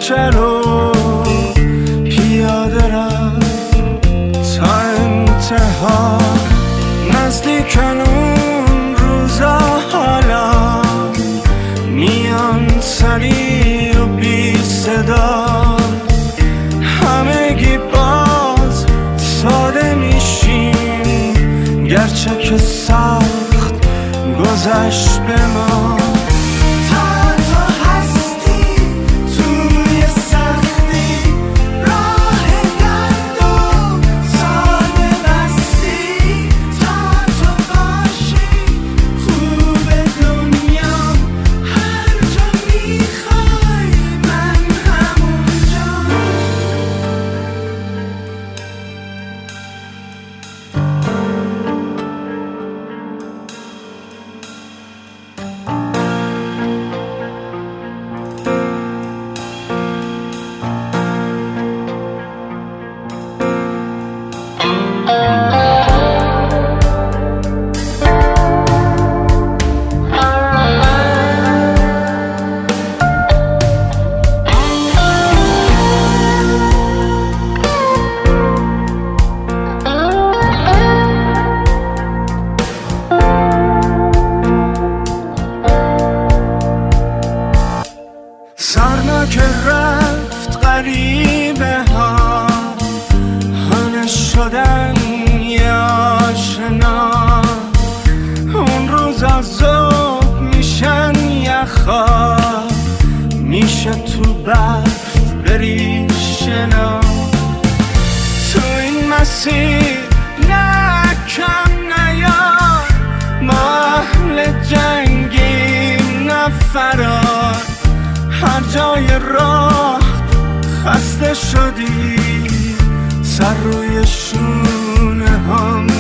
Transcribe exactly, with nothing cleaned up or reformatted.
کوچه رو پیاده رفت تا انتها. نزدیکن اون روزا حالا میان سریع و بی صدا، همگی باز ساده میشیم گرچه که سخت گذشت به ما. سرنا که رفت غریبه ها همه شدن یه آشنا. اون روز از ذوق میشن یخا، میشه تو برف بری شنا. تو این مسیر نه کم نیار، ما اهل جنگیم نه فرار. هر جای راه خسته شدی، سر روی شونه هم